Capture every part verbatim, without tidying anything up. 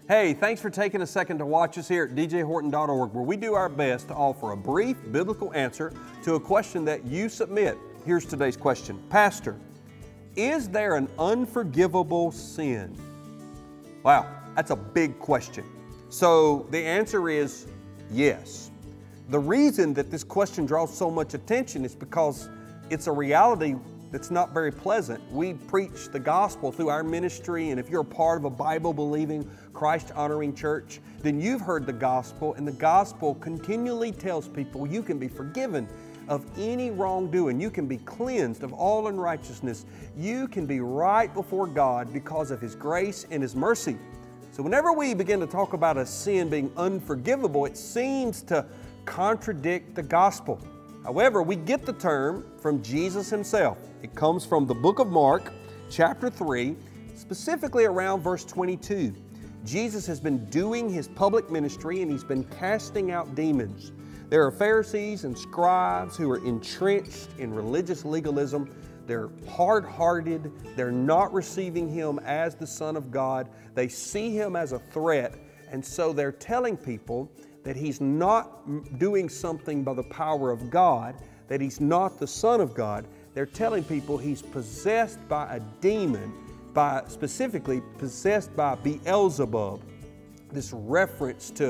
Hey, thanks for taking a second to watch us here at d j horton dot org, where we do our best to offer a brief biblical answer to a question that you submit. Here's today's question. Pastor, is there an unforgivable sin? Wow, that's a big question. So the answer is yes. The reason that this question draws so much attention is because it's a reality that's not very pleasant. We preach the gospel through our ministry, and if you're a part of a Bible-believing, Christ-honoring church, then you've heard the gospel, and the gospel continually tells people you can be forgiven of any wrongdoing. You can be cleansed of all unrighteousness. You can be right before God because of His grace and His mercy. So whenever we begin to talk about a sin being unforgivable, it seems to contradict the gospel. However, we get the term from Jesus Himself. It comes from the book of Mark, chapter three, specifically around verse twenty-two. Jesus has been doing His public ministry and He's been casting out demons. There are Pharisees and scribes who are entrenched in religious legalism. They're hard-hearted. They're not receiving Him as the Son of God. They see Him as a threat, and so they're telling people that He's not doing something by the power of God, that He's not the Son of God. They're telling people He's possessed by a demon, by specifically possessed by Beelzebub, this reference to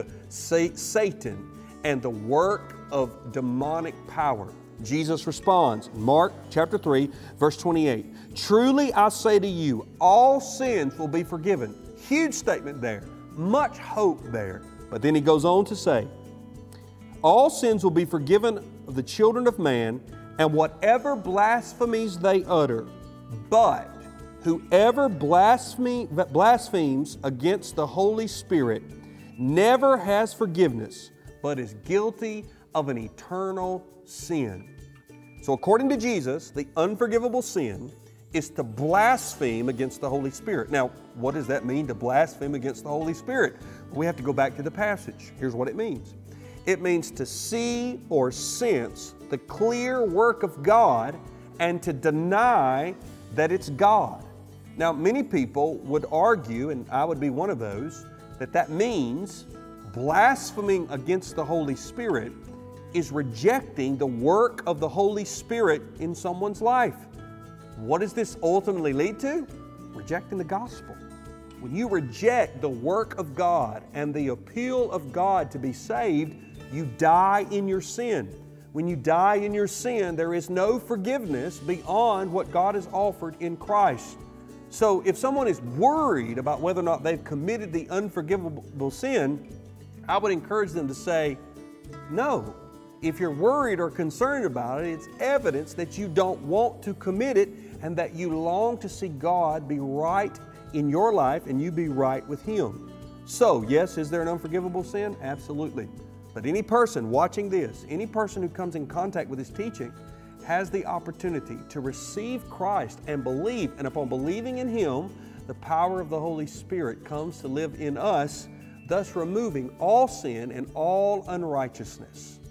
Satan and the work of demonic power. Jesus responds, Mark chapter three, verse twenty-eight, "Truly I say to you, all sins will be forgiven." Huge statement there, much hope there. But then He goes on to say, all sins will be forgiven of the children of man, and whatever blasphemies they utter. But whoever blaspheme, blasphemes against the Holy Spirit never has forgiveness, but is guilty of an eternal sin. So according to Jesus, the unforgivable sin is to blaspheme against the Holy Spirit. Now, what does that mean, to blaspheme against the Holy Spirit? We have to go back to the passage. Here's what it means. It means to see or sense the clear work of God and to deny that it's God. Now, many people would argue, and I would be one of those, that that means blaspheming against the Holy Spirit is rejecting the work of the Holy Spirit in someone's life. What does this ultimately lead to? Rejecting the gospel. When you reject the work of God and the appeal of God to be saved, you die in your sin. When you die in your sin, there is no forgiveness beyond what God has offered in Christ. So if someone is worried about whether or not they've committed the unforgivable sin, I would encourage them to say, no. If you're worried or concerned about it, it's evidence that you don't want to commit it and that you long to see God be right in your life and you be right with Him. So, yes, is there an unforgivable sin? Absolutely. But any person watching this, any person who comes in contact with this teaching, has the opportunity to receive Christ and believe, and upon believing in Him, the power of the Holy Spirit comes to live in us, thus removing all sin and all unrighteousness.